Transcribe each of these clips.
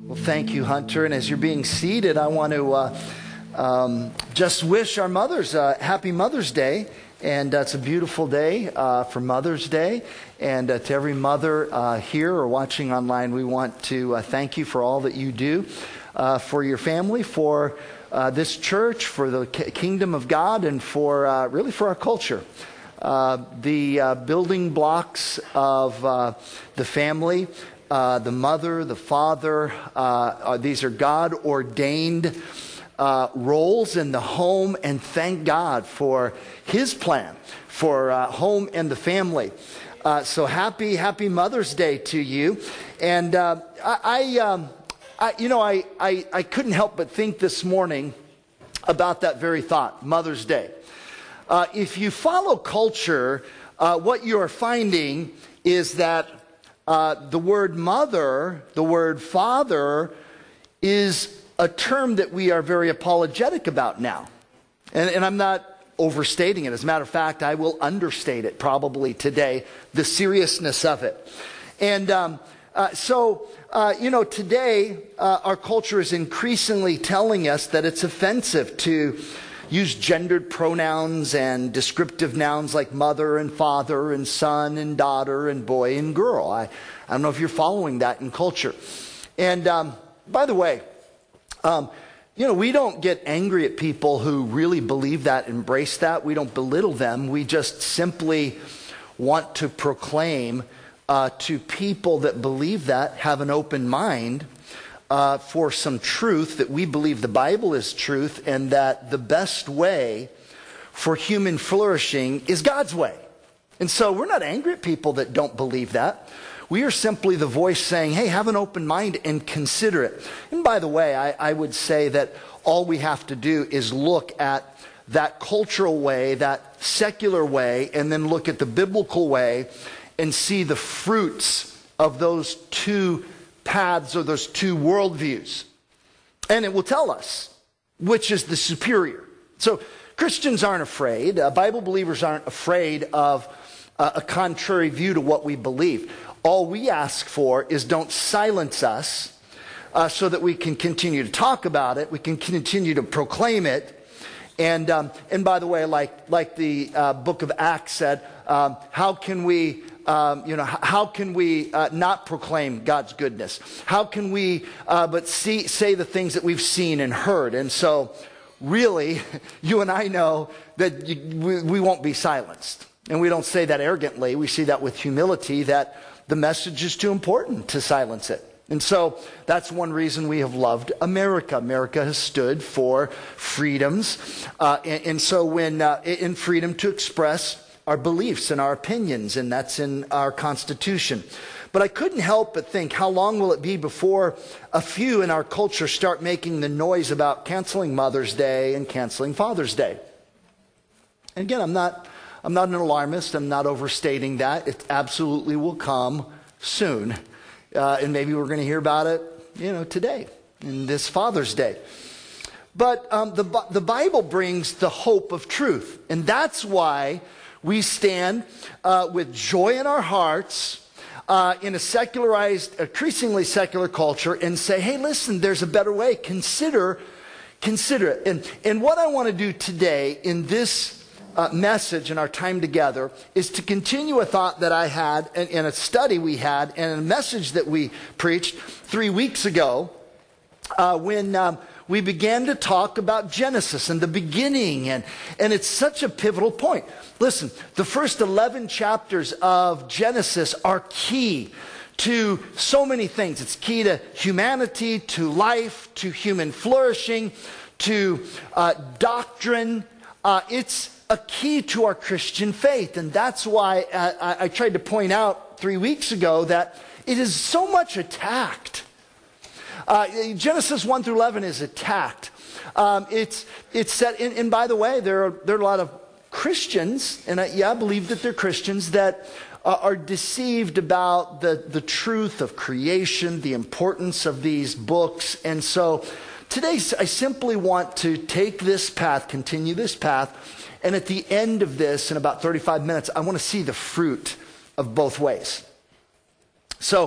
Well, thank you, Hunter. And as you're being seated, I want to just wish our mothers happy Mother's Day. And it's a beautiful day for Mother's Day. And to every mother here or watching online, we want to thank you for all that you do for your family, for this church, for the kingdom of God, and for really for our culture. The building blocks of the family, the mother, the father, these are God-ordained roles in the home, and thank God for His plan for home and the family. So happy Mother's Day to you. And I couldn't help but think this morning about that very thought, Mother's Day. If you follow culture, what you are finding is that the word mother, the word father, is a term that we are very apologetic about now. And I'm not overstating it. As a matter of fact, I will understate it probably today, the seriousness of it. And today our culture is increasingly telling us that it's offensive to use gendered pronouns and descriptive nouns like mother and father and son and daughter and boy and girl. I don't know if you're following that in culture. And by the way, we don't get angry at people who really believe that, embrace that. We don't belittle them. We just simply want to proclaim to people that believe that, have an open mind, for some truth, that we believe the Bible is truth, and that the best way for human flourishing is God's way. And so we're not angry at people that don't believe that. We are simply the voice saying, hey, have an open mind and consider it. And by the way, I would say that all we have to do is look at that cultural way, that secular way, and then look at the biblical way and see the fruits of those two paths or those two worldviews. And it will tell us which is the superior. So Christians aren't afraid. Bible believers aren't afraid of a contrary view to what we believe. All we ask for is don't silence us so that we can continue to talk about it. We can continue to proclaim it. And by the way, like the book of Acts said, how can we not proclaim God's goodness? How can we but say the things that we've seen and heard? And so really, you and I know that we won't be silenced. And we don't say that arrogantly. We see that with humility, that the message is too important to silence it. And so that's one reason we have loved America. America has stood for freedoms. And so when in freedom to express our beliefs and our opinions, and that's in our Constitution. But I couldn't help but think, how long will it be before a few in our culture start making the noise about canceling Mother's Day and canceling Father's Day? And again, I'm not an alarmist. I'm not overstating that. It absolutely will come soon. And maybe we're going to hear about it, today, in this Father's Day. But the Bible brings the hope of truth. And that's why we stand with joy in our hearts in a secularized, increasingly secular culture, and say, hey, listen, there's a better way. Consider it. And what I want to do today in this message in our time together is to continue a thought that I had in a study we had and a message that we preached 3 weeks ago when we began to talk about Genesis and the beginning, and it's such a pivotal point. Listen, the first 11 chapters of Genesis are key to so many things. It's key to humanity, to life, to human flourishing, to doctrine. It's a key to our Christian faith, and that's why I tried to point out 3 weeks ago that it is so much attacked. Genesis 1 through 11 is attacked. It's set, and by the way, there are a lot of Christians, and I believe that they're Christians, that are deceived about the truth of creation, the importance of these books. And so today I simply want to take this path, continue this path, and at the end of this, in about 35 minutes, I want to see the fruit of both ways. So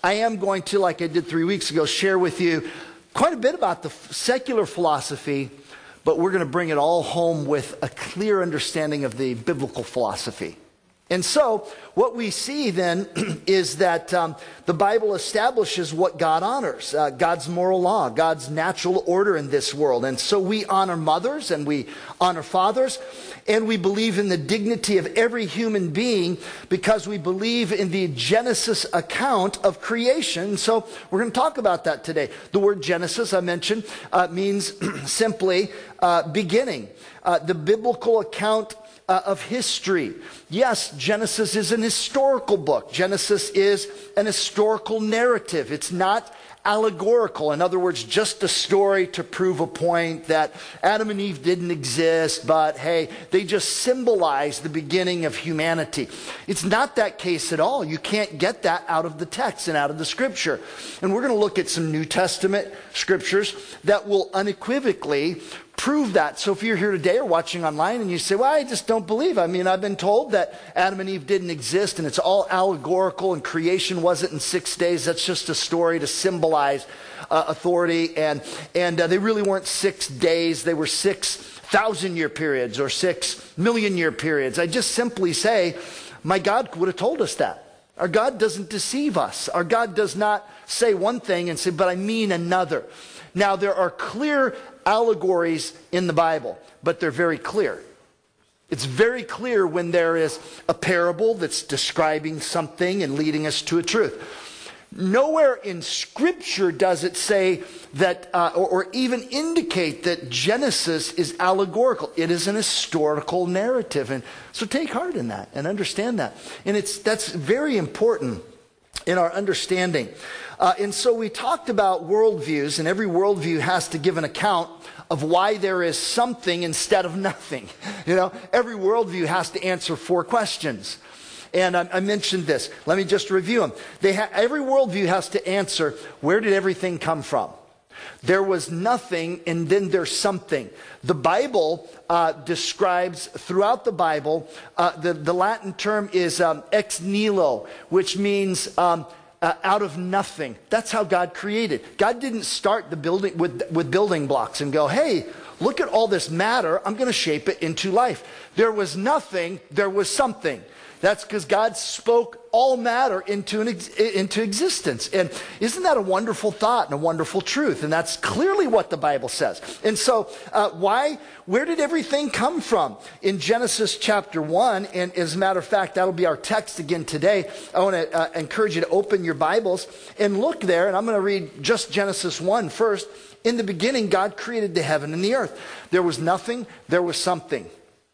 I am going to, like I did 3 weeks ago, share with you quite a bit about the secular philosophy, but we're going to bring it all home with a clear understanding of the biblical philosophy. And so, what we see then is that the Bible establishes what God honors, God's moral law, God's natural order in this world. And so we honor mothers and we honor fathers, and we believe in the dignity of every human being because we believe in the Genesis account of creation. So we're going to talk about that today. The word Genesis, I mentioned, means simply beginning. The biblical account of history. Yes, Genesis is an historical book. Genesis is an historical narrative. It's not allegorical. In other words, just a story to prove a point that Adam and Eve didn't exist, but hey, they just symbolize the beginning of humanity. It's not that case at all. You can't get that out of the text and out of the scripture. And we're going to look at some New Testament scriptures that will unequivocally prove that. So if you're here today or watching online and you say, well, I just don't believe. I mean, I've been told that Adam and Eve didn't exist and it's all allegorical and creation wasn't in 6 days. That's just a story to symbolize authority. And they really weren't 6 days. They were 6,000-year periods or 6 million-year periods. I just simply say, my God would have told us that. Our God doesn't deceive us. Our God does not say one thing and say, but I mean another. Now, there are clear allegories in the Bible, but they're very clear. It's very clear when there is a parable that's describing something and leading us to a truth. Nowhere in Scripture does it say that, or even indicate that Genesis is allegorical. It is an historical narrative. And so take heart in that and understand that. And that's very important in our understanding. And so we talked about worldviews, and every worldview has to give an account of why there is something instead of nothing. You know, every worldview has to answer 4 questions. And I mentioned this. Let me just review them. Every worldview has to answer, where did everything come from? There was nothing, and then there's something. The Bible describes, throughout the Bible, the Latin term is ex nihilo, which means out of nothing. That's how God created. God didn't start the building with building blocks and go, hey, look at all this matter. I'm going to shape it into life. There was nothing. There was something. That's because God spoke all matter into existence. And isn't that a wonderful thought and a wonderful truth? And that's clearly what the Bible says. And so where did everything come from? In Genesis chapter 1, and as a matter of fact, that'll be our text again today. I want to encourage you to open your Bibles and look there. And I'm going to read just Genesis 1 first. In the beginning, God created the heaven and the earth. There was nothing, there was something.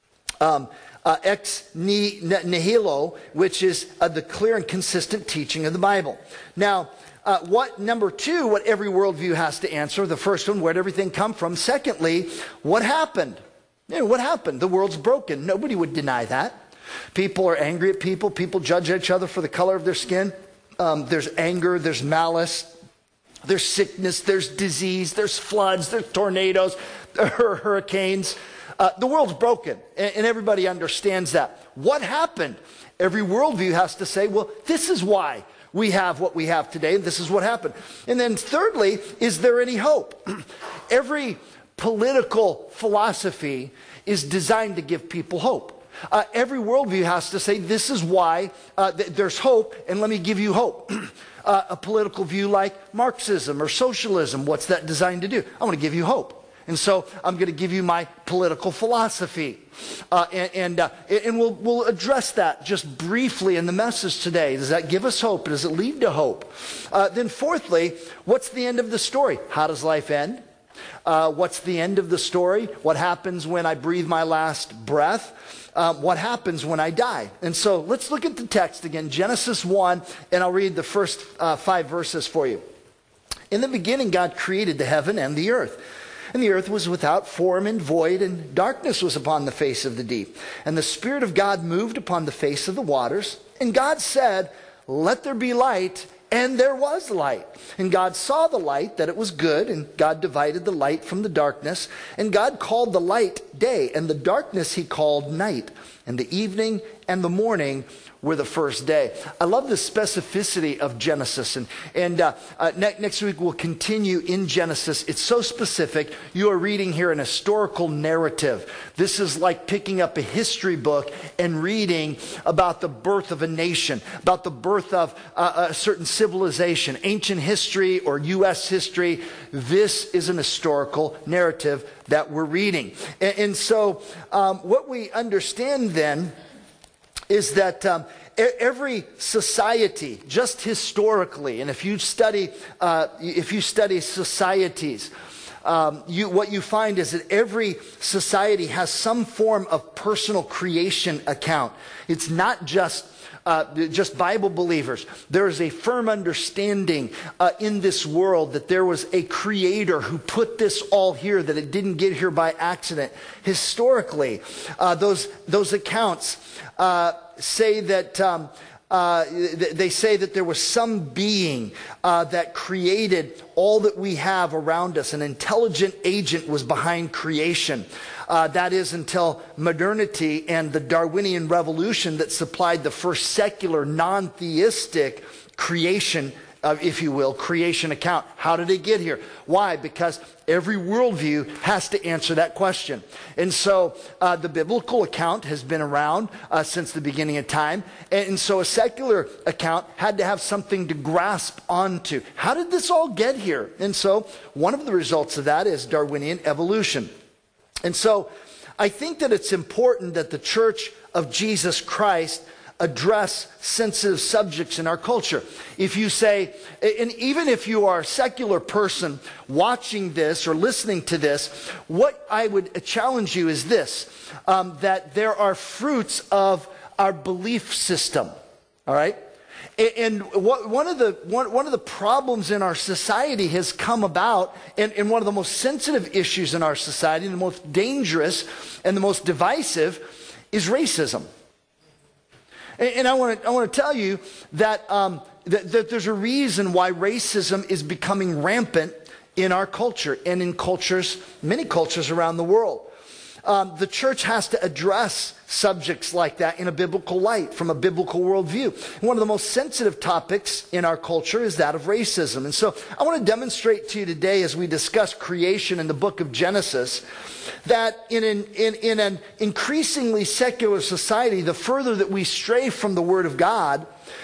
Ex nihilo, which is the clear and consistent teaching of the Bible. Now, number 2, what every worldview has to answer. The first one, where did everything come from? Secondly, what happened? What happened? The world's broken. Nobody would deny that. People are angry at people. People judge each other for the color of their skin. There's anger. There's malice. There's sickness. There's disease. There's floods. There's tornadoes. There are hurricanes. The world's broken, and everybody understands that. What happened? Every worldview has to say, well, this is why we have what we have today. This is what happened. And then thirdly, is there any hope? Every political philosophy is designed to give people hope. Every worldview has to say, this is why there's hope, and let me give you hope. A political view like Marxism or socialism, what's that designed to do? I want to give you hope. And so I'm going to give you my political philosophy. And we'll address that just briefly in the message today. Does that give us hope? Does it lead to hope? Then fourthly, what's the end of the story? How does life end? What's the end of the story? What happens when I breathe my last breath? What happens when I die? And so let's look at the text again, Genesis 1, and I'll read the first 5 verses for you. In the beginning, God created the heaven and the earth. And the earth was without form and void, and darkness was upon the face of the deep. And the Spirit of God moved upon the face of the waters. And God said, let there be light, and there was light. And God saw the light, that it was good, and God divided the light from the darkness. And God called the light day, and the darkness he called night. And the evening and the morning were the first day. I love the specificity of Genesis. And next week we'll continue in Genesis. It's so specific. You are reading here an historical narrative. This is like picking up a history book and reading about the birth of a nation, about the birth of a certain civilization, ancient history or U.S. history. This is an historical narrative that we're reading. And so what we understand then is that every society, just historically, and if you study societies, what you find is that every society has some form of personal creation account. It's not just Bible believers. There is a firm understanding in this world that there was a creator who put this all here, that it didn't get here by accident. Historically, those accounts say that they say that there was some being that created all that we have around us. An intelligent agent was behind creation. That is until modernity and the Darwinian revolution that supplied the first secular, non-theistic creation, if you will, creation account. How did it get here? Why? Because every worldview has to answer that question. And so the biblical account has been around since the beginning of time. And so a secular account had to have something to grasp onto. How did this all get here? And so one of the results of that is Darwinian evolution. And so I think that it's important that the Church of Jesus Christ address sensitive subjects in our culture. If you say, and even if you are a secular person watching this or listening to this, what I would challenge you is this, that there are fruits of our belief system, all right? And one of the problems in our society has come about, and one of the most sensitive issues in our society, and the most dangerous and the most divisive, is racism. And I want to tell you that that there's a reason why racism is becoming rampant in our culture and in many cultures around the world. The church has to address subjects like that in a biblical light, from a biblical worldview. And one of the most sensitive topics in our culture is that of racism. And so I want to demonstrate to you today, as we discuss creation in the book of Genesis, that in an increasingly secular society, the further that we stray from the Word of God,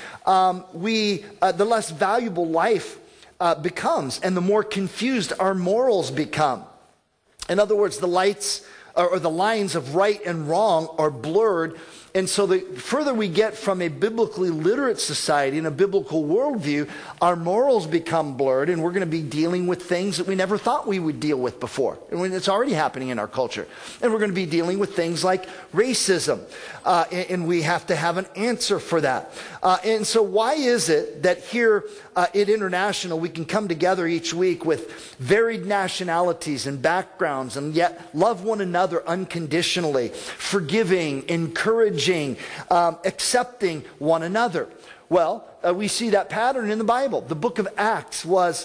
the less valuable life becomes, and the more confused our morals become. In other words, the lines of right and wrong are blurred. And so the further we get from a biblically literate society and a biblical worldview, our morals become blurred, and we're going to be dealing with things that we never thought we would deal with before. And it's already happening in our culture. And we're going to be dealing with things like racism. And we have to have an answer for that. And so why is it that here at International we can come together each week with varied nationalities and backgrounds and yet love one another unconditionally, forgiving, encouraging, accepting one another? Well, we see that pattern in the Bible. The book of Acts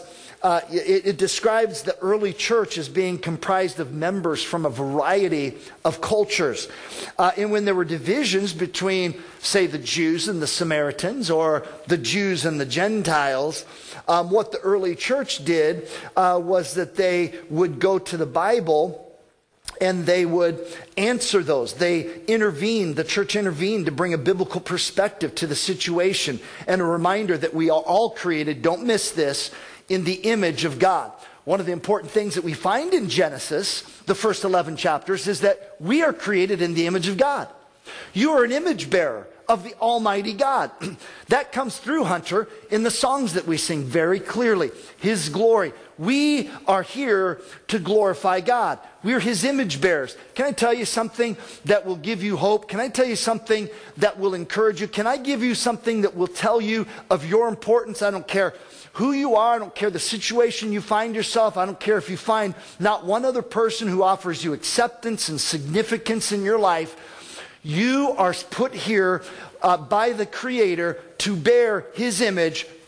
it describes the early church as being comprised of members from a variety of cultures. And when there were divisions between, say, the Jews and the Samaritans, or the Jews and the Gentiles, what the early church did was that they would go to the Bible and they would answer those. The church intervened to bring a biblical perspective to the situation and a reminder that we are all created, don't miss this, in the image of God. One of the important things that we find in Genesis, the first 11 chapters, is that we are created in the image of God. You are an image bearer of the Almighty God. That comes through, Hunter, in the songs that we sing very clearly. His glory. We are here to glorify God. We're His image bearers. Can I tell you something that will give you hope? Can I tell you something that will encourage you? Can I give you something that will tell you of your importance? I don't care who you are. I don't care the situation you find yourself. I don't care if you find not one other person who offers you acceptance and significance in your life. You are put here by the Creator to bear His image,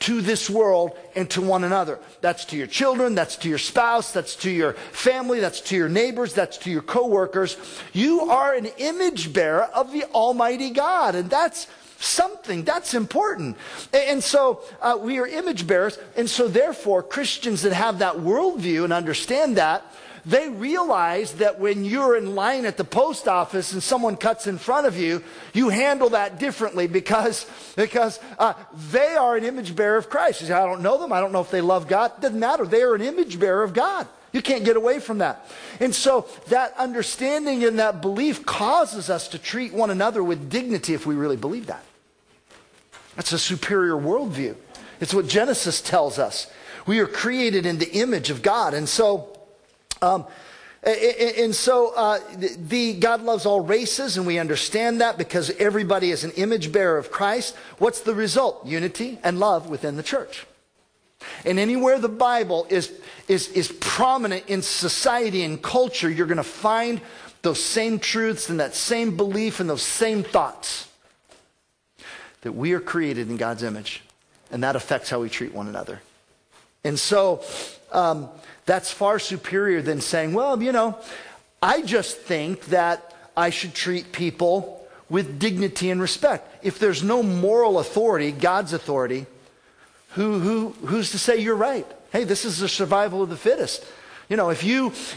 to this world and to one another. That's to your children, that's to your spouse, that's to your family, that's to your neighbors, that's to your coworkers. You are an image bearer of the Almighty God, and that's something, that's important. And so we are image bearers, and so therefore Christians that have that worldview and understand that, they realize that when you're in line at the post office and someone cuts in front of you, you handle that differently because they are an image bearer of Christ. You say, I don't know them. I don't know if they love God. It doesn't matter. They are an image bearer of God. You can't get away from that. And so that understanding and that belief causes us to treat one another with dignity if we really believe that. That's a superior worldview. It's what Genesis tells us. We are created in the image of God. And so God loves all races, and we understand that because everybody is an image bearer of Christ. What's the result? Unity and love within the church. And anywhere the Bible is prominent in society and culture, you're going to find those same truths and that same belief and those same thoughts. That we are created in God's image, and that affects how we treat one another. And so that's far superior than saying, well, you know, I just think that I should treat people with dignity and respect. If there's no moral authority, God's authority, who's to say you're right? Hey, this is the survival of the fittest. You know, if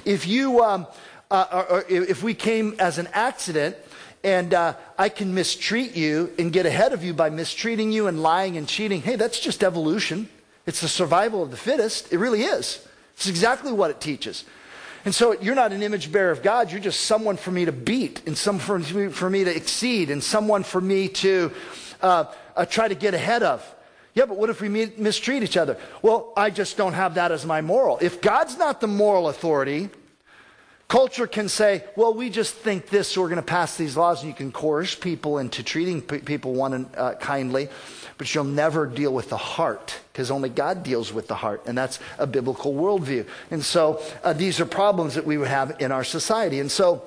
we came as an accident and I can mistreat you and get ahead of you by mistreating you and lying and cheating, hey, that's just evolution. It's the survival of the fittest. It really is. It's exactly what it teaches. And so you're not an image bearer of God. You're just someone for me to beat and someone for me to exceed and someone for me to try to get ahead of. Yeah, but what if we mistreat each other? Well, I just don't have that as my moral. If God's not the moral authority, culture can say, well, we just think this, so we're going to pass these laws, and you can coerce people into treating people kindly, but you'll never deal with the heart, because only God deals with the heart, and that's a biblical worldview. And so these are problems that we would have in our society. And so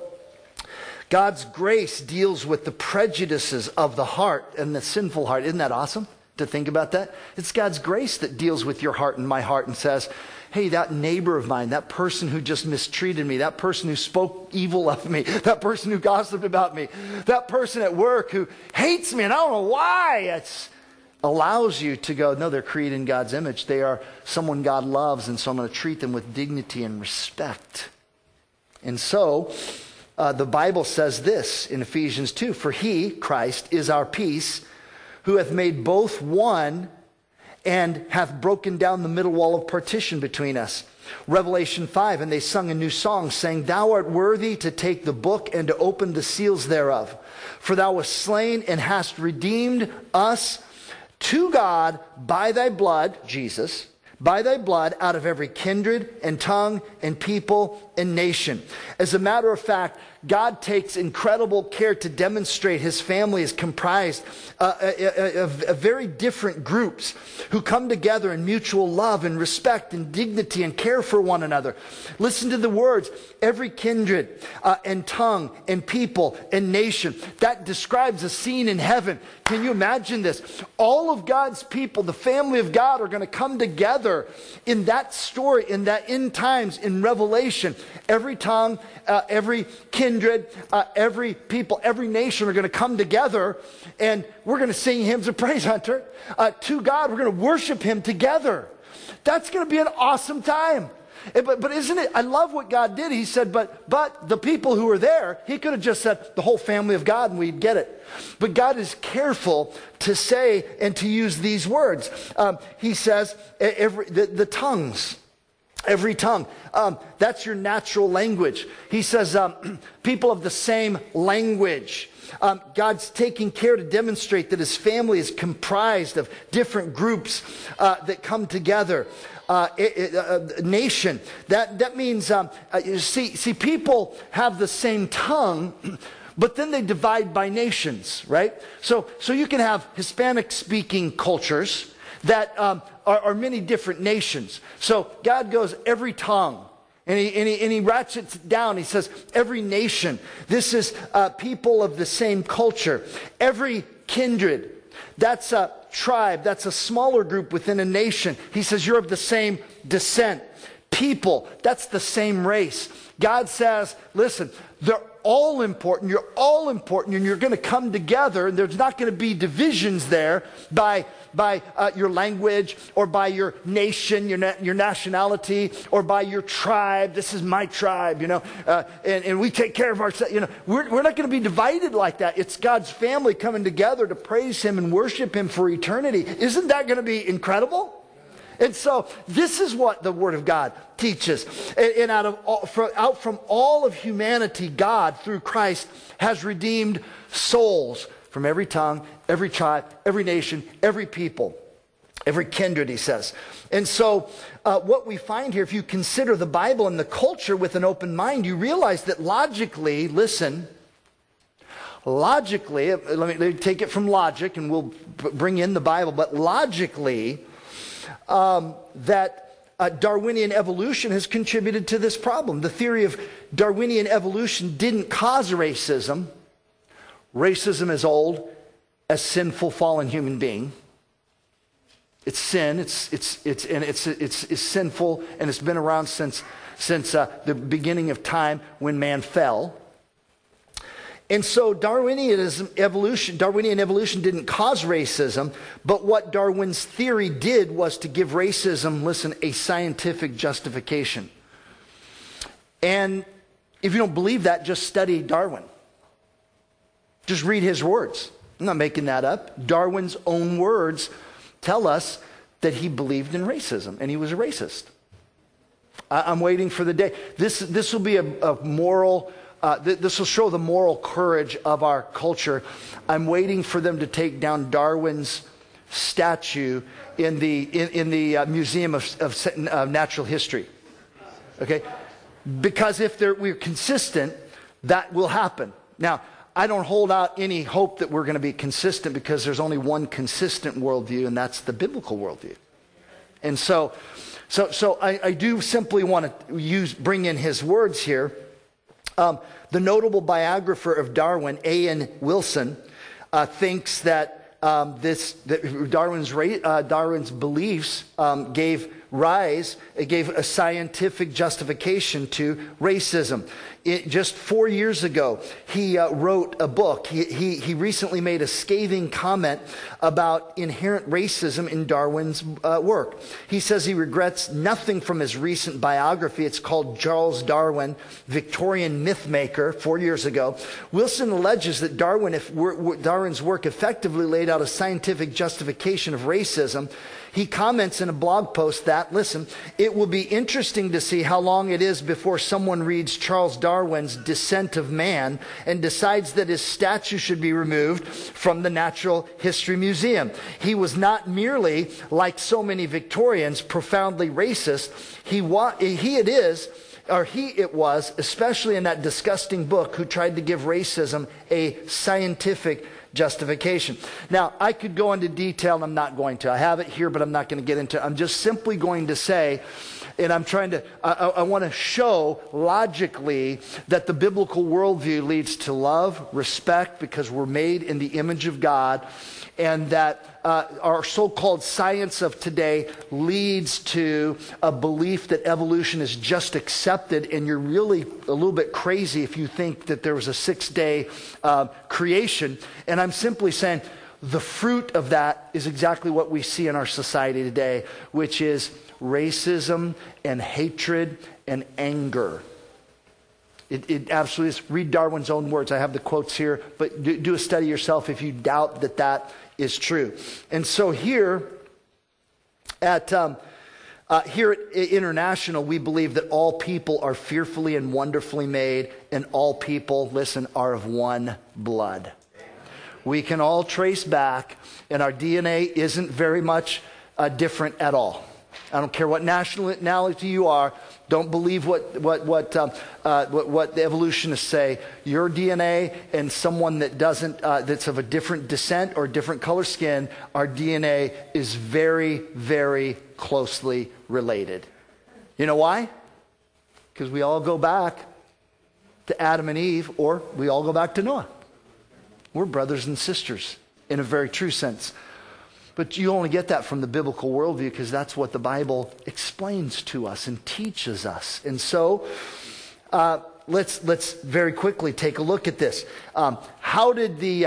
God's grace deals with the prejudices of the heart and the sinful heart. Isn't that awesome to think about that? It's God's grace that deals with your heart and my heart and says, hey, that neighbor of mine, that person who just mistreated me, that person who spoke evil of me, that person who gossiped about me, that person at work who hates me and I don't know why, it allows you to go, no, they're created in God's image. They are someone God loves, and so I'm going to treat them with dignity and respect. And so the Bible says this in Ephesians 2, for he, Christ, is our peace, who hath made both one and hath broken down the middle wall of partition between us. Revelation 5, and they sung a new song, saying, thou art worthy to take the book and to open the seals thereof. For thou wast slain and hast redeemed us to God by thy blood, Jesus, by thy blood out of every kindred and tongue and people and nation. As a matter of fact, God takes incredible care to demonstrate his family is comprised of very different groups who come together in mutual love and respect and dignity and care for one another. Listen to the words, every kindred and tongue and people and nation. That describes a scene in heaven. Can you imagine this? All of God's people, the family of God, are going to come together in that story, in that end times, in Revelation. Every tongue, every kindred, every people, every nation are going to come together, and we're going to sing hymns of praise, Hunter, to God. We're going to worship him together. That's going to be an awesome time. But isn't it? I love what God did. He said, but the people who are there, he could have just said the whole family of God and we'd get it. But God is careful to say and to use these words. He says, the tongues. Every tongue. That's your natural language. He says, people of the same language. God's taking care to demonstrate that his family is comprised of different groups that come together. Nation. That means, see, people have the same tongue, but then they divide by nations, right? So you can have Hispanic-speaking cultures that are many different nations. So God goes every tongue, and he ratchets it down. He says every nation. This is people of the same culture. Every kindred. That's tribe, that's a smaller group within a nation. He says you're of the same descent. People, that's the same race. God says, listen, they're all important. You're all important, and you're going to come together, and there's not going to be divisions there by your language or by your nation, your nationality, or by your tribe. This is my tribe, and we take care of ourselves. We're not going to be divided like that. It's God's family coming together to praise Him and worship Him for eternity. Isn't that going to be incredible? And so this is what the Word of God teaches. And out from all of humanity, God, through Christ, has redeemed souls from every tongue, every tribe, every nation, every people, every kindred, he says. And so what we find here, if you consider the Bible and the culture with an open mind, you realize that logically, let me take it from logic and we'll bring in the Bible, but logically, that Darwinian evolution has contributed to this problem. The theory of Darwinian evolution didn't cause racism. Racism is old, as sinful, fallen human being. It's sin. It's sinful, and it's been around since the beginning of time when man fell. And so Darwinian evolution didn't cause racism, but what Darwin's theory did was to give racism, a scientific justification. And if you don't believe that, just study Darwin. Just read his words. I'm not making that up. Darwin's own words tell us that he believed in racism, and he was a racist. I'm waiting for the day. This will be a moral... this will show the moral courage of our culture. I'm waiting for them to take down Darwin's statue in the Museum of Natural History. Okay? Because if we're consistent, that will happen. Now, I don't hold out any hope that we're going to be consistent because there's only one consistent worldview, and that's the biblical worldview. And so I do simply want to bring in his words here. The notable biographer of Darwin, A.N. Wilson, thinks that Darwin's beliefs gave a scientific justification to racism. Just 4 years ago, he wrote a book. He recently made a scathing comment about inherent racism in Darwin's work. He says he regrets nothing from his recent biography. It's called Charles Darwin, Victorian Mythmaker, 4 years ago. Wilson alleges that Darwin's work effectively laid out a scientific justification of racism. He comments in a blog post that, it will be interesting to see how long it is before someone reads Charles Darwin's Descent of Man and decides that his statue should be removed from the Natural History Museum. He was not merely, like so many Victorians, profoundly racist. It was, especially in that disgusting book, who tried to give racism a scientific justification. Now, I could go into detail, and I'm not going to. I have it here, but I'm not going to get into it. I'm just simply going to say, and I want to show logically that the biblical worldview leads to love, respect, because we're made in the image of God, and that our so-called science of today leads to a belief that evolution is just accepted, and you're really a little bit crazy if you think that there was a 6-day creation. And I'm simply saying the fruit of that is exactly what we see in our society today, which is racism and hatred and anger. It absolutely is. Read Darwin's own words. I have the quotes here, but do a study yourself if you doubt that is true. And so here at International, we believe that all people are fearfully and wonderfully made, and all people, are of one blood. We can all trace back, and our DNA isn't very much different at all. I don't care what nationality you are. Don't believe what the evolutionists say. Your DNA and someone that doesn't, that's of a different descent or different color skin, our DNA is very, very closely related. You know why? Because we all go back to Adam and Eve, or we all go back to Noah. We're brothers and sisters in a very true sense. But you only get that from the biblical worldview because that's what the Bible explains to us and teaches us. And so, let's very quickly take a look at this. How did the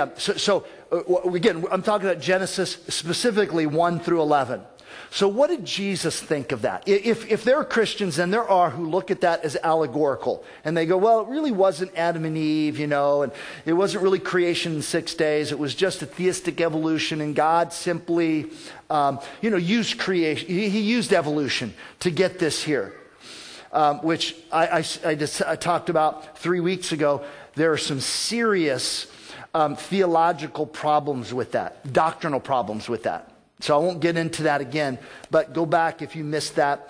again, I'm talking about Genesis specifically 1 through 11. So what did Jesus think of that? If there are Christians, and there are, who look at that as allegorical, and they go, well, it really wasn't Adam and Eve, and it wasn't really creation in 6 days. It was just a theistic evolution, and God simply, used creation. He used evolution to get this here, which I talked about 3 weeks ago. There are some serious theological problems with that, doctrinal problems with that. So I won't get into that again, but go back if you missed that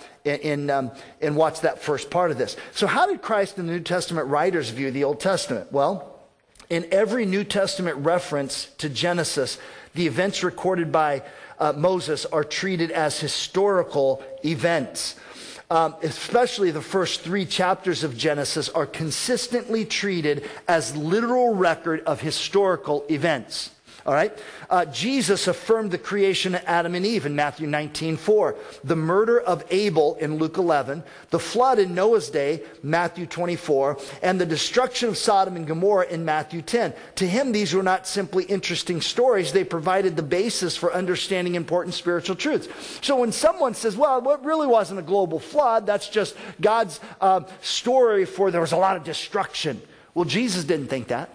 and watch that first part of this. So how did Christ and the New Testament writers view the Old Testament? Well, in every New Testament reference to Genesis, the events recorded by Moses are treated as historical events. Especially the first 3 chapters of Genesis are consistently treated as literal record of historical events. All right? Jesus affirmed the creation of Adam and Eve in Matthew 19:4. The murder of Abel in Luke 11. The flood in Noah's day, Matthew 24. And the destruction of Sodom and Gomorrah in Matthew 10. To him, these were not simply interesting stories. They provided the basis for understanding important spiritual truths. So when someone says, well, what really wasn't a global flood, that's just God's story for there was a lot of destruction. Well, Jesus didn't think that.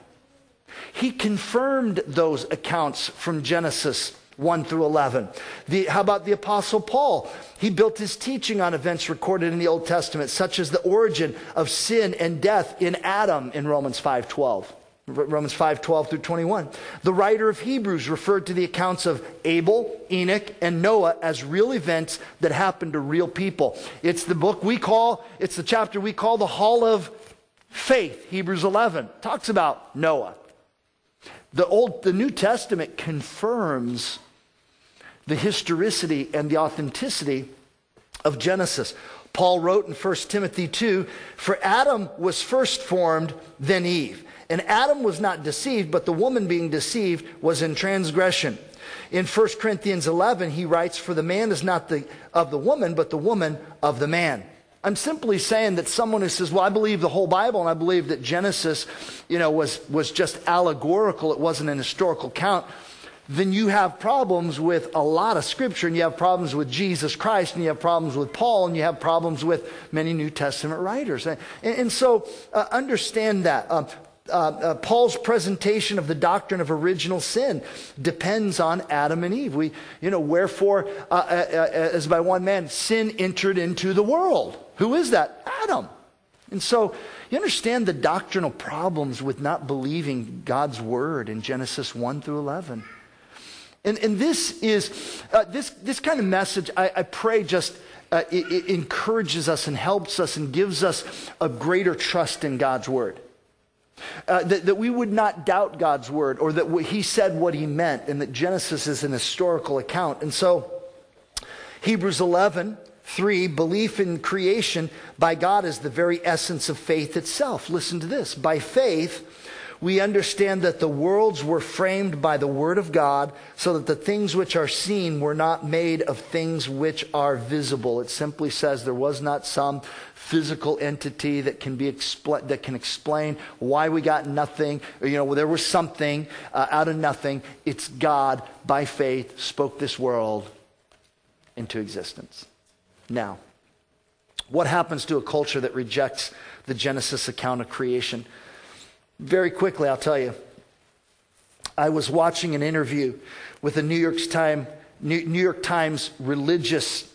He confirmed those accounts from Genesis 1 through 11. How about the Apostle Paul? He built his teaching on events recorded in the Old Testament, such as the origin of sin and death in Adam in Romans 5:12. Romans 5:12 through 21. The writer of Hebrews referred to the accounts of Abel, Enoch, and Noah as real events that happened to real people. It's the chapter we call the Hall of Faith. Hebrews 11 talks about Noah. The New Testament confirms the historicity and the authenticity of Genesis. Paul wrote in 1 Timothy 2, for Adam was first formed, then Eve. And Adam was not deceived, but the woman being deceived was in transgression. In 1 Corinthians 11, he writes, for the man is not of the woman, but the woman of the man. I'm simply saying that someone who says, well, I believe the whole Bible, and I believe that Genesis, was just allegorical, it wasn't an historical account, then you have problems with a lot of Scripture, and you have problems with Jesus Christ, and you have problems with Paul, and you have problems with many New Testament writers. And so understand that. Paul's presentation of the doctrine of original sin depends on Adam and Eve. Wherefore, as by one man, sin entered into the world. Who is that? Adam. And so you understand the doctrinal problems with not believing God's word in Genesis 1 through 11. And this is, this kind of message, I pray just it encourages us and helps us and gives us a greater trust in God's word. That we would not doubt God's word, or that he said what he meant, and that Genesis is an historical account. And so Hebrews 11:3, belief in creation by God is the very essence of faith itself. Listen to this. By faith, we understand that the worlds were framed by the word of God, so that the things which are seen were not made of things which are visible. It simply says there was not some physical entity that can explain why we got nothing. There was something out of nothing. It's God, by faith, spoke this world into existence. Now, what happens to a culture that rejects the Genesis account of creation? Very quickly, I'll tell you. I was watching an interview with a New York Times religious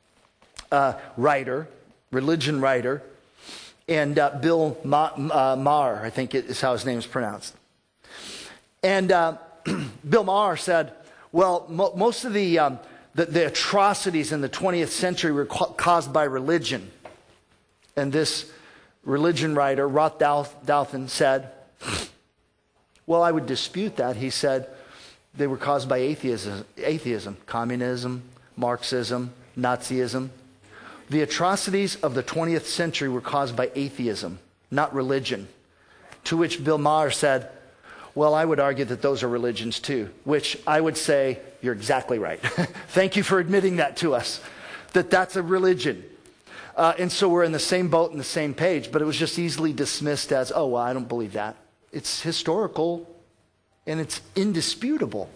religion writer, and Bill Maher, I think is how his name is pronounced. And Bill Maher said, well, most of the atrocities in the 20th century were caused by religion. And this religion writer, Roth Douthan, said, well, I would dispute that. He said they were caused by atheism, communism, Marxism, Nazism. The atrocities of the 20th century were caused by atheism, not religion. To which Bill Maher said, Well, I would argue that those are religions too, which I would say you're exactly right. Thank you for admitting that to us, that that's a religion. And so we're in the same boat and the same page, but it was just easily dismissed as, oh, well, I don't believe that. It's historical and it's indisputable.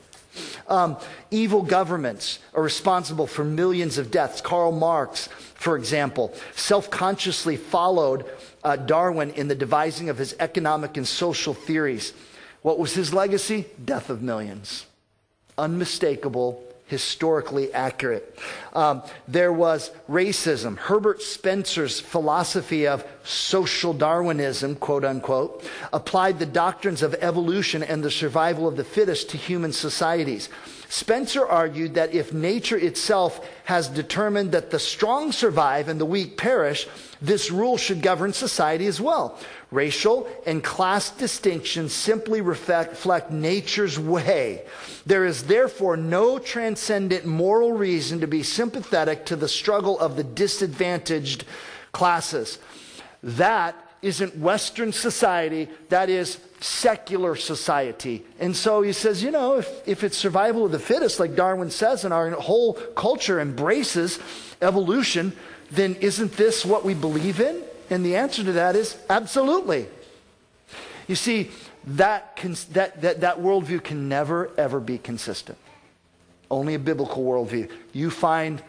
Evil governments are responsible for millions of deaths. Karl Marx, for example, self-consciously followed Darwin in the devising of his economic and social theories. What was his legacy? Death of millions. Unmistakable, historically accurate. There was racism. Herbert Spencer's philosophy of social Darwinism, quote unquote, applied the doctrines of evolution and the survival of the fittest to human societies. Spencer argued that if nature itself has determined that the strong survive and the weak perish, this rule should govern society as well. Racial and class distinctions simply reflect nature's way. There is therefore no transcendent moral reason to be sympathetic to the struggle of the disadvantaged classes. That isn't Western society, that is secular society. And so he says, you know, if it's survival of the fittest, like Darwin says, and our whole culture embraces evolution, then isn't this what we believe in? And the answer to that is absolutely. You see, that worldview can never, ever be consistent. Only a biblical worldview. You find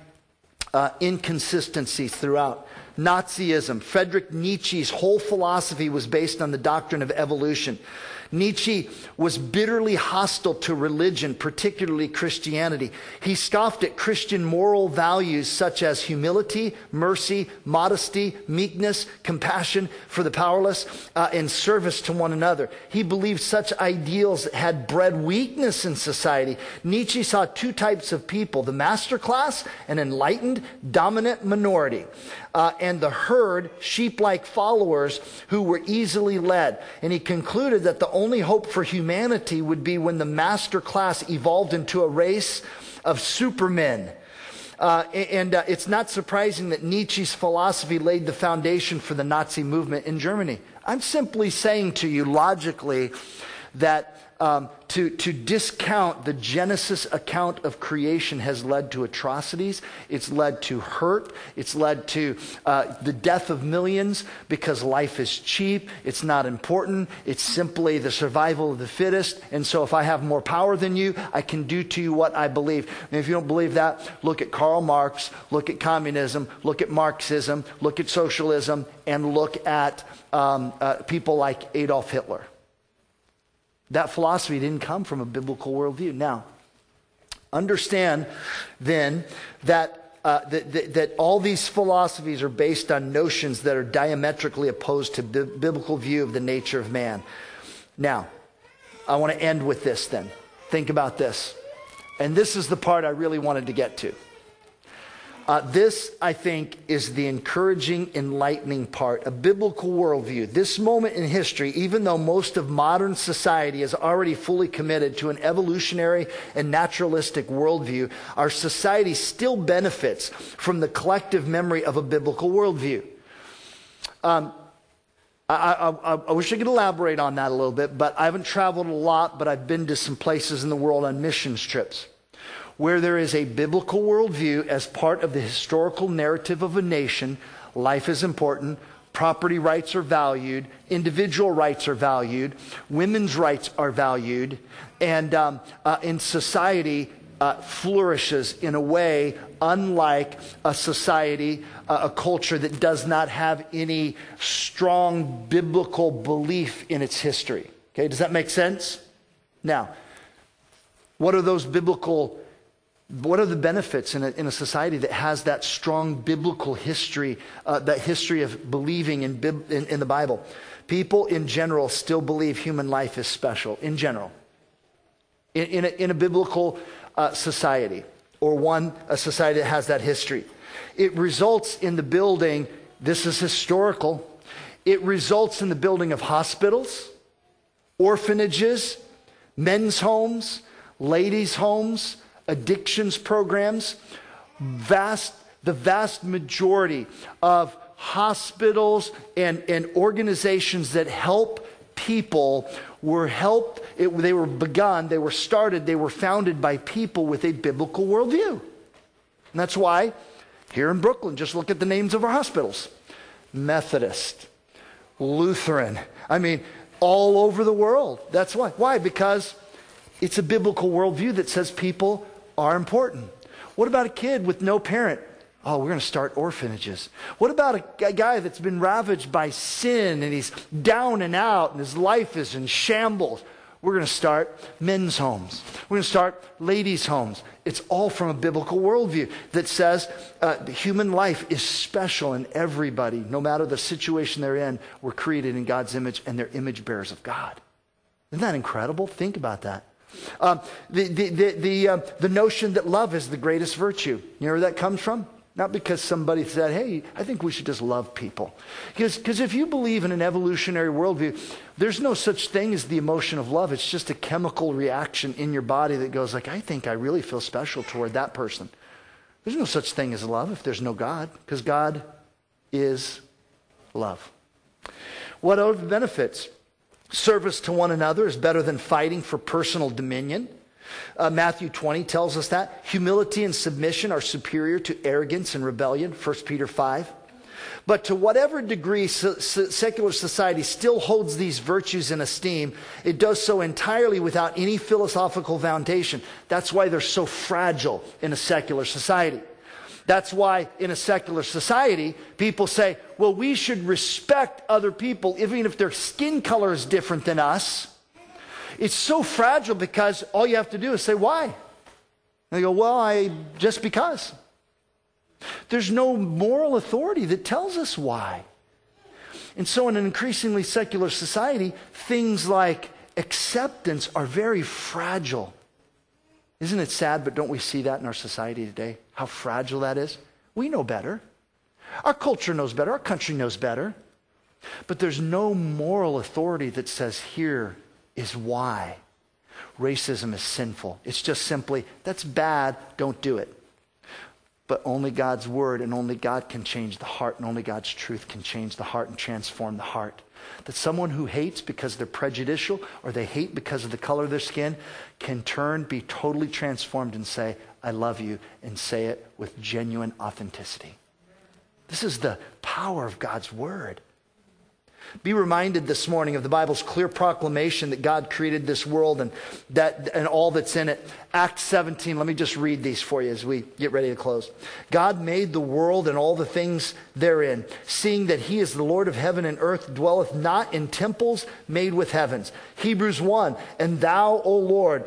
inconsistencies throughout. Nazism, Friedrich Nietzsche's whole philosophy was based on the doctrine of evolution. Nietzsche was bitterly hostile to religion, particularly Christianity. He scoffed at Christian moral values such as humility, mercy, modesty, meekness, compassion for the powerless, and service to one another. He believed such ideals had bred weakness in society. Nietzsche saw two types of people: the master class, an enlightened, dominant minority, and the herd, sheep-like followers who were easily led. And he concluded that the only hope for humanity would be when the master class evolved into a race of supermen. It's not surprising that Nietzsche's philosophy laid the foundation for the Nazi movement in Germany. I'm simply saying to you logically that to discount the Genesis account of creation has led to atrocities. It's led to hurt. It's led to the death of millions because life is cheap. It's not important. It's simply the survival of the fittest. And so if I have more power than you, I can do to you what I believe. And if you don't believe that, look at Karl Marx, look at communism, look at Marxism, look at socialism, and look at people like Adolf Hitler. That philosophy didn't come from a biblical worldview. Now, understand then that that all these philosophies are based on notions that are diametrically opposed to biblical view of the nature of man. Now, I want to end with this then. Think about this. And this is the part I really wanted to get to. This, I think, is the encouraging, enlightening part. A biblical worldview. This moment in history, even though most of modern society is already fully committed to an evolutionary and naturalistic worldview, our society still benefits from the collective memory of a biblical worldview. I wish I could elaborate on that a little bit, but I haven't traveled a lot, but I've been to some places in the world on missions trips where there is a biblical worldview as part of the historical narrative of a nation. Life is important. Property rights are valued. Individual rights are valued. Women's rights are valued. And in society flourishes in a way unlike a society, a culture that does not have any strong biblical belief in its history. Okay, does that make sense? Now, what are those biblical? What are the benefits in a society that has that strong biblical history, that history of believing in the Bible? People in general still believe human life is special, in general. In a biblical society, or a society that has that history. It results in the building, this is historical, it results in the building of hospitals, orphanages, men's homes, ladies' homes, addictions programs. The vast majority of hospitals and organizations that help people were helped they were begun, they were started, they were founded by people with a biblical worldview. And that's why here in Brooklyn, just look at the names of our hospitals. Methodist, Lutheran, all over the world. That's why. Why? Because it's a biblical worldview that says people are important. What about a kid with no parent? Oh, we're going to start orphanages. What about a guy that's been ravaged by sin and he's down and out and his life is in shambles? We're going to start men's homes. We're going to start ladies' homes. It's all from a biblical worldview that says human life is special and everybody, no matter the situation they're in, were created in God's image and they're image bearers of God. Isn't that incredible? Think about that. The notion that love is the greatest virtue. You know where that comes from? Not because somebody said, hey, I think we should just love people. Because if you believe in an evolutionary worldview, there's no such thing as the emotion of love. It's just a chemical reaction in your body that goes like, I think I really feel special toward that person. There's no such thing as love if there's no God, because God is love. What are the benefits? Service to one another is better than fighting for personal dominion. Matthew 20 tells us that. Humility and submission are superior to arrogance and rebellion, 1 Peter 5. But to whatever degree secular society still holds these virtues in esteem, it does so entirely without any philosophical foundation. That's why they're so fragile in a secular society. That's why in a secular society, people say, well, we should respect other people even if their skin color is different than us. It's so fragile because all you have to do is say, why? And they go, well, just because. There's no moral authority that tells us why. And so in an increasingly secular society, things like acceptance are very fragile. Isn't it sad, but don't we see that in our society today? How fragile that is? We know better. Our culture knows better. Our country knows better. But there's no moral authority that says here is why racism is sinful. It's just simply, that's bad, don't do it. But only God's word and only God can change the heart, and only God's truth can change the heart and transform the heart. That someone who hates because they're prejudicial or they hate because of the color of their skin can turn, be totally transformed and say, I love you, and say it with genuine authenticity. This is the power of God's word. Be reminded this morning of the Bible's clear proclamation that God created this world and all that's in it. Acts 17, let me just read these for you as we get ready to close. God made the world and all the things therein, seeing that he is the Lord of heaven and earth, dwelleth not in temples made with heavens. Hebrews 1, and thou, O Lord,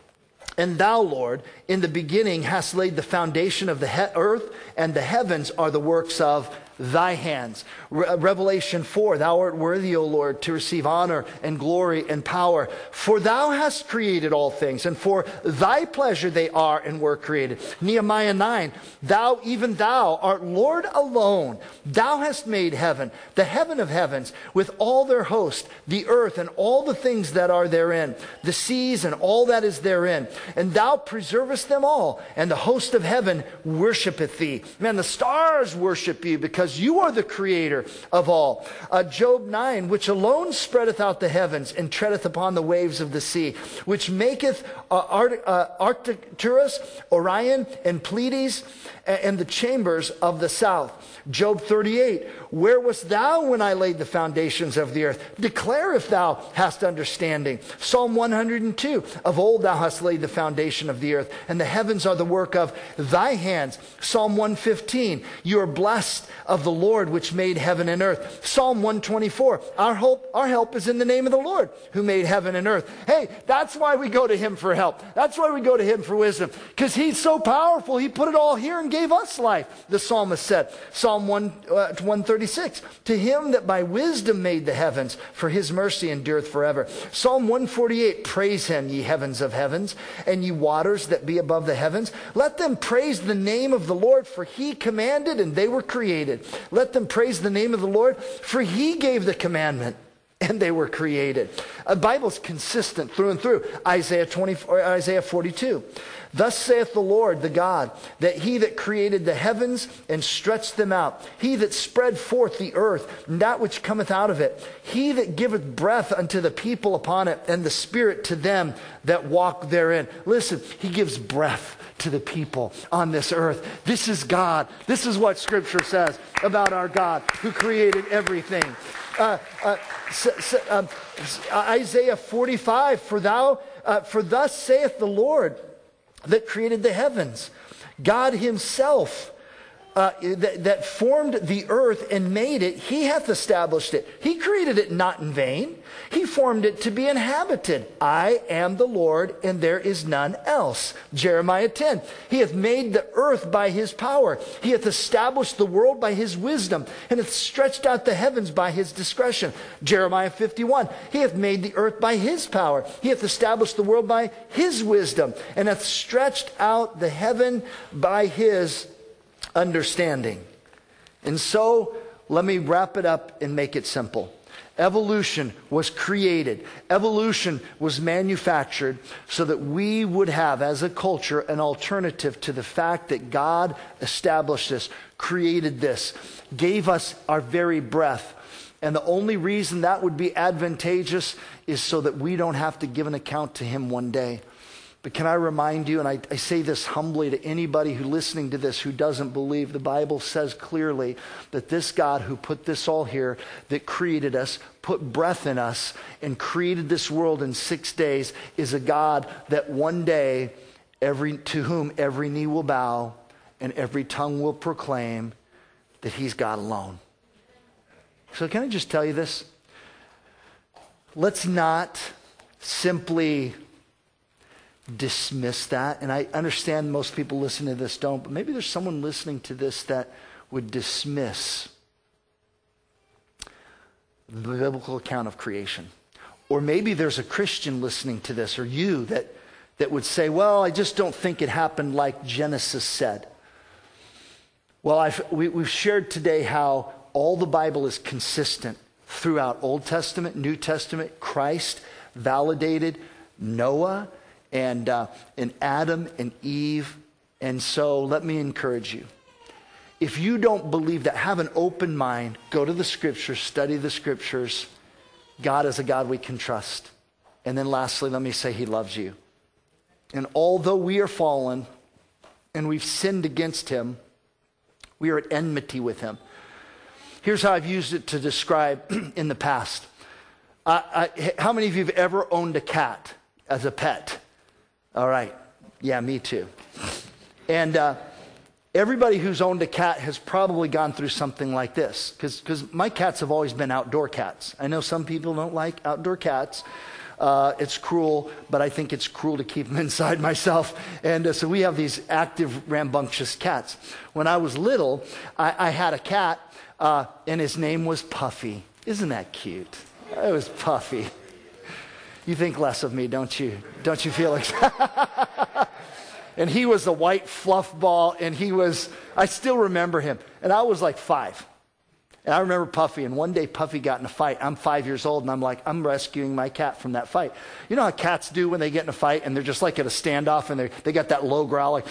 in the beginning hast laid the foundation of the earth, and the heavens are the works of thy hands. Revelation 4, thou art worthy, O Lord, to receive honor and glory and power. For thou hast created all things, and for thy pleasure they are and were created. Nehemiah 9, thou, even thou, art Lord alone. Thou hast made heaven, the heaven of heavens, with all their host, the earth and all the things that are therein, the seas and all that is therein. And thou preservest them all, and the host of heaven worshipeth thee. Man, the stars worship you because you are the creator of all. Job 9, which alone spreadeth out the heavens and treadeth upon the waves of the sea, which maketh Arcturus, Orion, and Pleiades, and the chambers of the south. Job 38, where wast thou when I laid the foundations of the earth? Declare if thou hast understanding. Psalm 102, of old thou hast laid the foundation of the earth, and the heavens are the work of thy hands. Psalm 115, you are blessed of the Lord which made heaven and earth. Psalm 124, our help is in the name of the Lord who made heaven and earth. Hey, that's why we go to him for help. That's why we go to him for wisdom, because he's so powerful. He put it all here and gave us life, the psalmist said. Psalm 136, to him that by wisdom made the heavens, for his mercy endureth forever. Psalm 148, praise him, ye heavens of heavens, and ye waters that be above the heavens. Let them praise the name of the Lord, for he commanded and they were created. Let them praise the name of the Lord, for he gave the commandment and they were created. The Bible's consistent through and through. Isaiah 42. Thus saith the Lord, the God, that he that created the heavens and stretched them out, he that spread forth the earth, and that which cometh out of it, he that giveth breath unto the people upon it, and the spirit to them that walk therein. Listen, he gives breath to the people on this earth. This is God. This is what Scripture says about our God who created everything. Isaiah 45, for thus saith the Lord that created the heavens, God himself, that formed the earth and made it, he hath established it. He created it not in vain. He formed it to be inhabited. I am the Lord, and there is none else. Jeremiah 10. He hath made the earth by his power. He hath established the world by his wisdom, and hath stretched out the heavens by his discretion. Jeremiah 51. He hath made the earth by his power. He hath established the world by his wisdom, and hath stretched out the heaven by his understanding. And so, let me wrap it up and make it simple. Evolution was created. Evolution was manufactured so that we would have, as a culture, an alternative to the fact that God established this, created this, gave us our very breath. And the only reason that would be advantageous is so that we don't have to give an account to him one day. But can I remind you, and I say this humbly to anybody who listening to this who doesn't believe, the Bible says clearly that this God who put this all here, that created us, put breath in us, and created this world in 6 days, is a God that one day, to whom every knee will bow and every tongue will proclaim that he's God alone. So can I just tell you this? Let's not simply dismiss that. And I understand most people listening to this don't, but maybe there's someone listening to this that would dismiss the biblical account of creation. Or maybe there's a Christian listening to this, or you, that would say, well, I just don't think it happened like Genesis said. Well, we've shared today how all the Bible is consistent throughout Old Testament, New Testament. Christ validated Noah and Adam and Eve. And so let me encourage you. If you don't believe that, have an open mind. Go to the Scriptures, study the Scriptures. God is a God we can trust. And then lastly, let me say he loves you. And although we are fallen and we've sinned against him, we are at enmity with him. Here's how I've used it to describe in the past. How many of you have ever owned a cat as a pet? All right. Yeah, me too. And everybody who's owned a cat has probably gone through something like this. Because my cats have always been outdoor cats. I know some people don't like outdoor cats. It's cruel, but I think it's cruel to keep them inside myself. And so we have these active, rambunctious cats. When I was little, I had a cat, and his name was Puffy. Isn't that cute? It was Puffy. You think less of me, don't you? Don't you, Felix? And he was a white fluff ball, and I still remember him. And I was like 5. And I remember Puffy, and one day Puffy got in a fight. I'm 5 years old, and I'm like, I'm rescuing my cat from that fight. You know how cats do when they get in a fight, and they're just like at a standoff, and they got that low growl, like,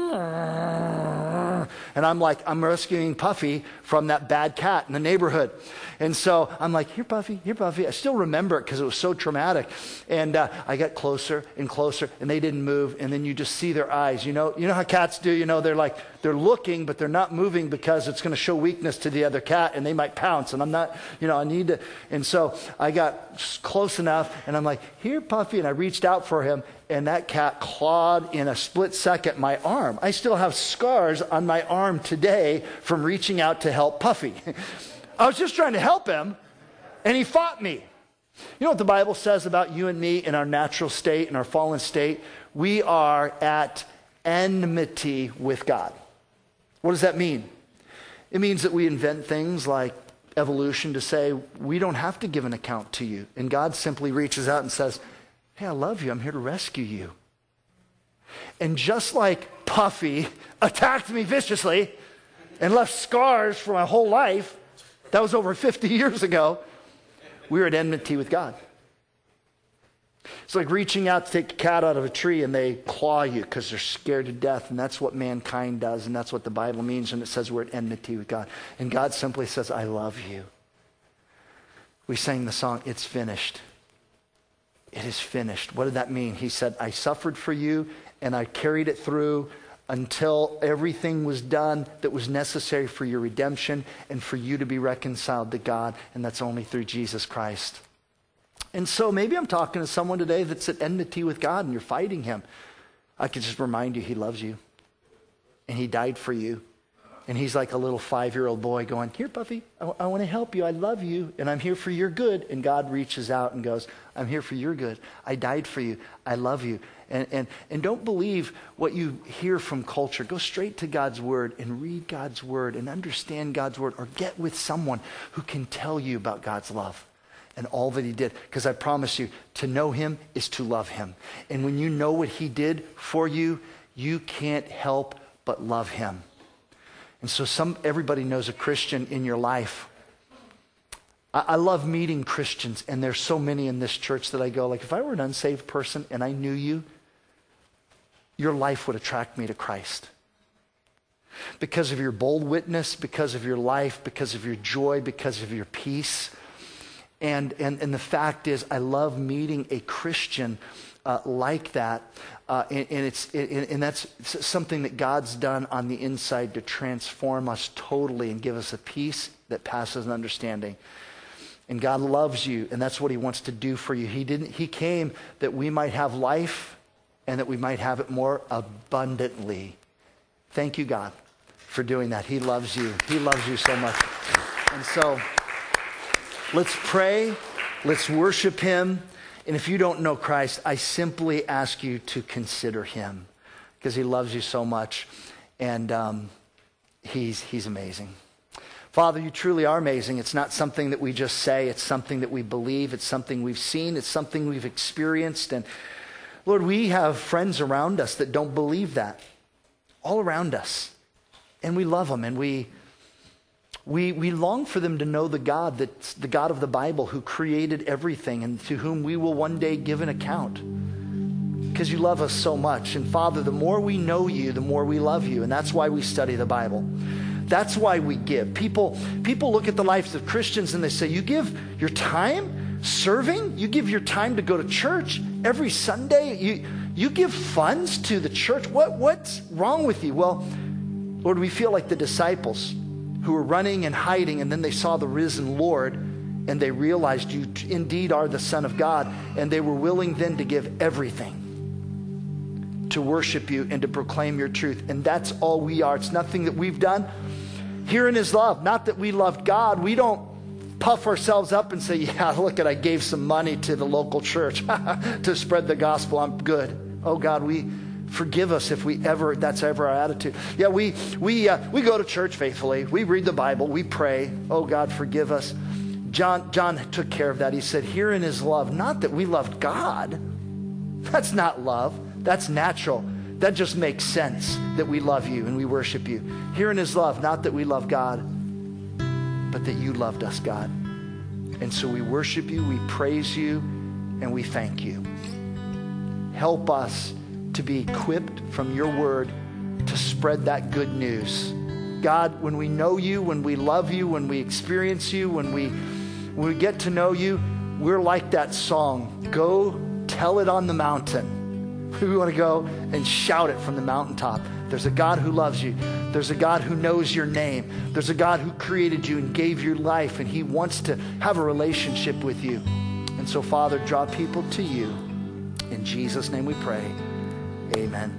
and I'm like, I'm rescuing Puffy from that bad cat in the neighborhood. And so I'm like, here, Puffy, here, Puffy. I still remember it because it was so traumatic. And I got closer and closer, and they didn't move. And then you just see their eyes. You know how cats do? They're looking, but they're not moving because it's going to show weakness to the other cat, and they might pounce. And I'm not, I need to. And so I got close enough, and I'm like, here, Puffy. And I reached out for him, and that cat clawed in a split second my arm. I still have scars on my arm today from reaching out to help Puffy. I was just trying to help him, and he fought me. You know what the Bible says about you and me in our natural state, in our fallen state? We are at enmity with God. What does that mean? It means that we invent things like evolution to say, we don't have to give an account to you. And God simply reaches out and says, hey, I love you. I'm here to rescue you. And just like Puffy attacked me viciously and left scars for my whole life, that was over 50 years ago, we're at enmity with God. It's like reaching out to take a cat out of a tree and they claw you because they're scared to death. And that's what mankind does. And that's what the Bible means when it says we're at enmity with God. And God simply says, I love you. We sang the song, It's Finished. It is finished. What did that mean? He said, I suffered for you and I carried it through until everything was done that was necessary for your redemption and for you to be reconciled to God. And that's only through Jesus Christ. And so maybe I'm talking to someone today that's at enmity with God and you're fighting him. I can just remind you he loves you. And he died for you. And he's like a little 5-year-old boy going, here, Puffy, I want to help you. I love you. And I'm here for your good. And God reaches out and goes, I'm here for your good. I died for you. I love you. And don't believe what you hear from culture. Go straight to God's word and read God's word and understand God's word, or get with someone who can tell you about God's love and all that he did. Because I promise you, to know him is to love him. And when you know what he did for you, you can't help but love him. And so everybody knows a Christian in your life. I love meeting Christians, and there's so many in this church that I go, like, if I were an unsaved person and I knew you, your life would attract me to Christ. Because of your bold witness, because of your life, because of your joy, because of your peace. And the fact is, I love meeting a Christian like that. And that's something that God's done on the inside to transform us totally and give us a peace that passes understanding. And God loves you, and that's what he wants to do for you. He came that we might have life and that we might have it more abundantly. Thank you, God, for doing that. He loves you. He loves you so much. And so let's pray. Let's worship him. And if you don't know Christ, I simply ask you to consider him, because he loves you so much. And he's amazing. Father, you truly are amazing. It's not something that we just say. It's something that we believe. It's something we've seen. It's something we've experienced. And Lord, we have friends around us that don't believe that. All around us. And we love them. And we long for them to know the God that's the God of the Bible, who created everything and to whom we will one day give an account. Because you love us so much. And Father, the more we know you, the more we love you. And that's why we study the Bible. That's why we give. People look at the lives of Christians and they say, you give your time serving? You give your time to go to church every Sunday? You give funds to the church? What's wrong with you? Well, Lord, we feel like the disciples who were running and hiding, and then they saw the risen Lord, and they realized you indeed are the Son of God, and they were willing then to give everything to worship you and to proclaim your truth. And that's all we are. It's nothing that we've done. Herein is love. Not that we loved God. We don't puff ourselves up and say, yeah, look, I gave some money to the local church to spread the gospel. I'm good. Oh God, forgive us if that's ever our attitude. Yeah, we go to church faithfully. We read the Bible. We pray. Oh God, forgive us. John took care of that. He said, herein is love. Not that we loved God. That's not love. That's natural. That just makes sense that we love you and we worship you. Herein is love. Not that we love God, but that you loved us, God. And so we worship you, we praise you, and we thank you. Help us to be equipped from your word to spread that good news. God, when we know you, when we love you, when we experience you, when we get to know you, we're like that song, go tell it on the mountain. We want to go and shout it from the mountaintop. There's a God who loves you. There's a God who knows your name. There's a God who created you and gave your life, and he wants to have a relationship with you. And so, Father, draw people to you. In Jesus' name we pray. Amen.